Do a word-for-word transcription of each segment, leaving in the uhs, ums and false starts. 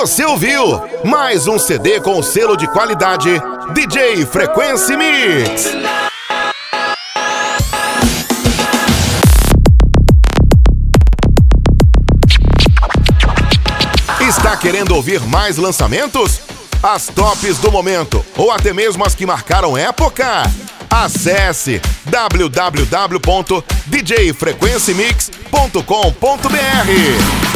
Você ouviu mais um C D com o selo de qualidade D J Frequency Mix. Está querendo ouvir mais lançamentos? As tops do momento ou até mesmo as que marcaram época? Acesse w w w ponto d j frequency mix ponto com ponto b r.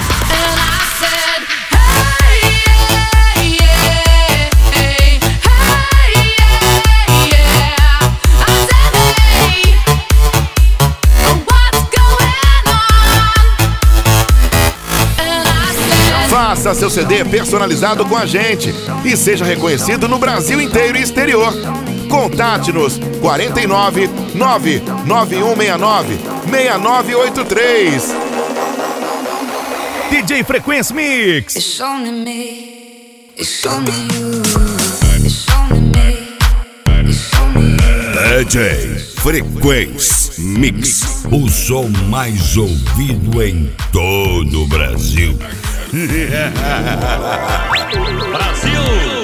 Faça seu C D personalizado com a gente e seja reconhecido no Brasil inteiro e exterior. Contate-nos quarenta e nove, nove nove um seis nove, seis nove oito três. D J Frequency Mix. It's only me. It's only you. It's only me. It's only you. D J Frequency Mix, o som mais ouvido em todo o Brasil. Brasil!